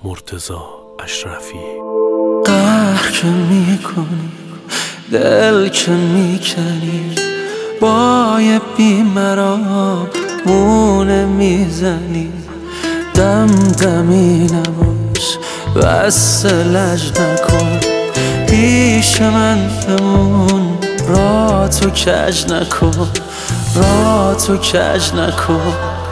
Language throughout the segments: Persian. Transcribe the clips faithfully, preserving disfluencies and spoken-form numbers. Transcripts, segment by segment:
مرتضی اشرفی. قهر که میکنی، دل که میکنی، با یه بیمرام مونه میزنی. دم دمی نباش، بس لج نکن، پیش من بمون، را تو کج نکن، را تو کج نکن.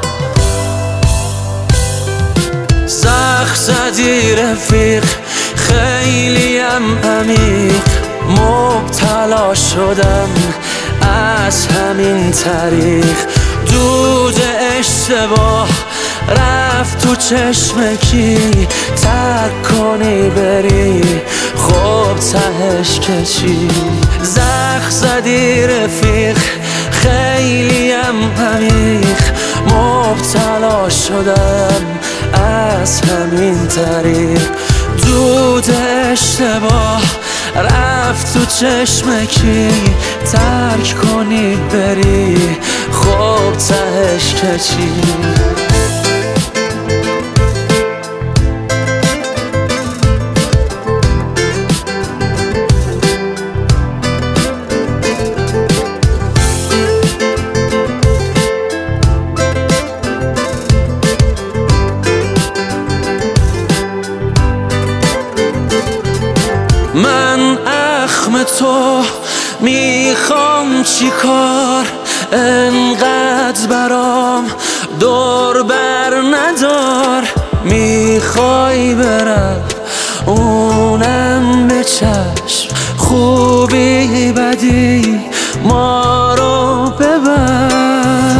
زخ زدی رفیق، خیلیم عمیق، مبتلا شدم از همین طریق. دود اشتباه رفت تو چشم کی، ترک کنی بری خب تهش کشی. زخ زدی رفیق، خیلیم عمیق، مبتلا شدم از همین طریق. دود اشتباه رفت تو چشم کی، ترک کنی بری خب تهش کشی. من اخم تو میخوام چی کار، انقدر برام دور بر ندار. میخوای برم اونم به چشم، خوبی بدی ما رو ببر.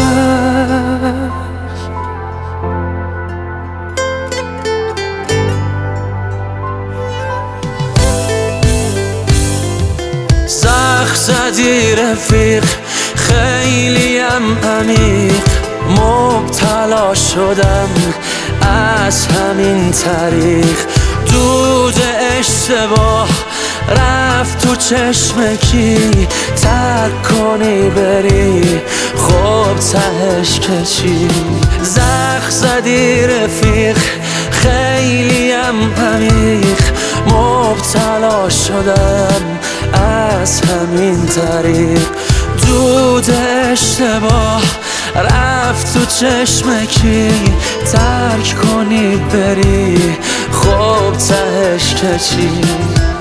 زخ زدی رفیق، خیلیم عمیق، مبتلا شدم از همین طریق. دود اشتباه رفت تو چشم کی، ترک کنی بری خب تهش کشی. زخ زدی رفیق، خیلیم عمیق، مبتلا شدم از همین طریق. دود اشتباه رفت تو چشم کی، ترک کنی بری خب تهش کشی.